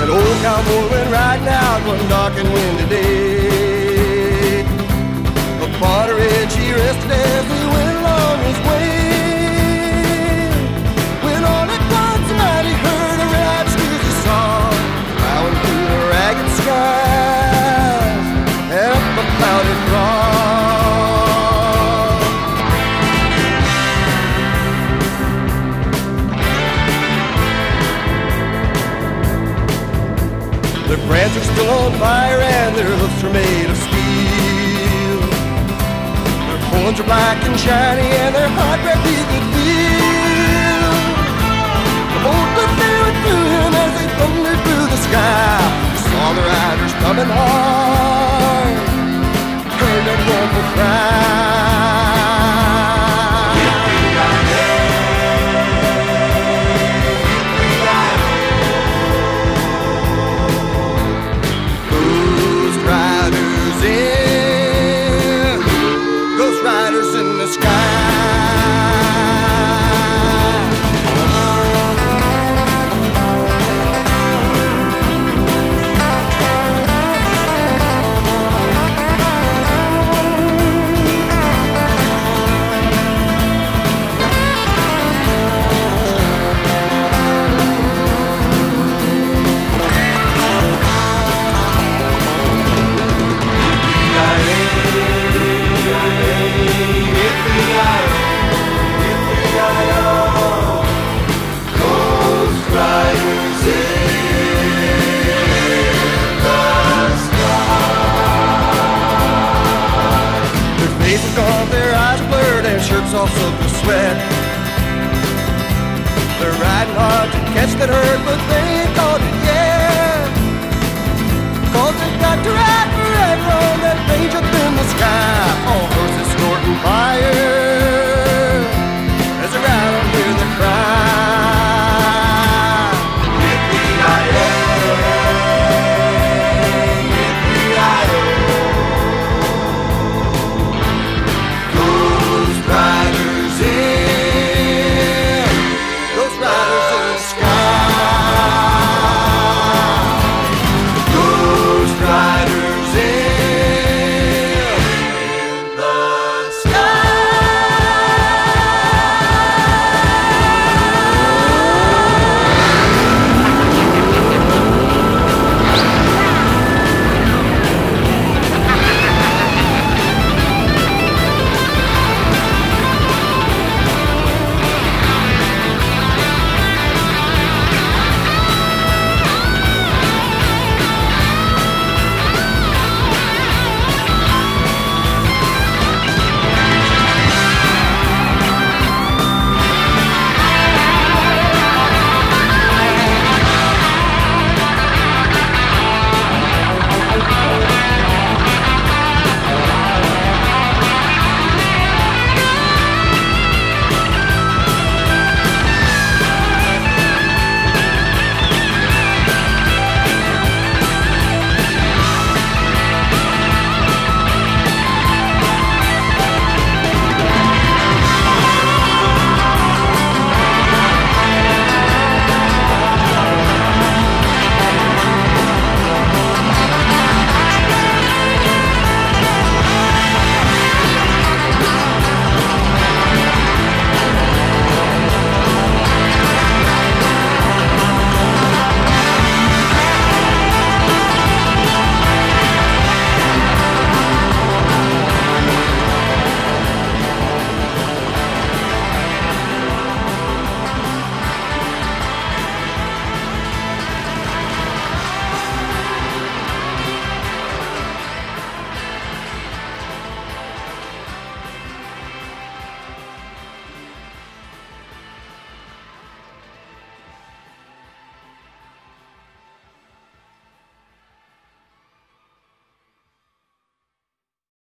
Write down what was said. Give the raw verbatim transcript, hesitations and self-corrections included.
That old cowboy went riding out one dark and windy day. Upon a ridge he rested as he went along his way. When all at once a night he heard a red steezy song plowing through the ragged skies and up a clouded throng. Their brands are still on fire and their hoofs are made of steel. Their horns are black and shiny and their hot breath he could feel. The bolt that they went through him as they thundered through the sky. He saw the riders coming hard, heard their mournful cry. Shirts all soaked with sweat. They're riding hard to catch that herd, but they